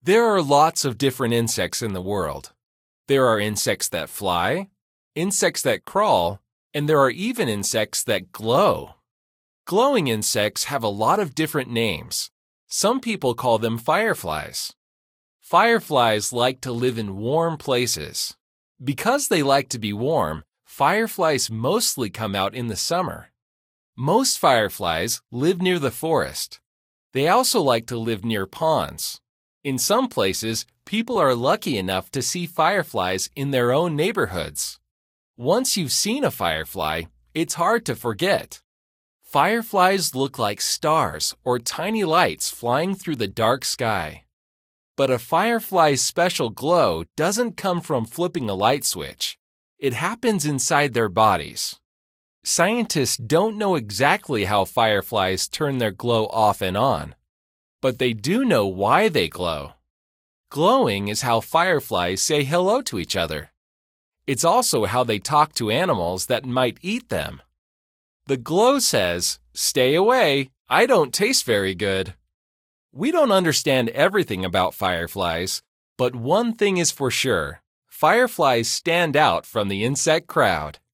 There are lots of different insects in the world. There are insects that fly, insects that crawl, and there are even insects that glow. Glowing insects have a lot of different names. Some people call them fireflies. Fireflies like to live in warm places. Because they like to be warm, fireflies mostly come out in the summer. Most fireflies live near the forest. They also like to live near ponds. In some places, people are lucky enough to see fireflies in their own neighborhoods. Once you've seen a firefly, it's hard to forget. Fireflies look like stars or tiny lights flying through the dark sky. But a firefly's special glow doesn't come from flipping a light switch. It happens inside their bodies. Scientists don't know exactly how fireflies turn their glow off and on, but they do know why they glow. Glowing is how fireflies say hello to each other. It's also how they talk to animals that might eat them. The glow says, "Stay away, I don't taste very good." We don't understand everything about fireflies, but one thing is for sure. Fireflies stand out from the insect crowd.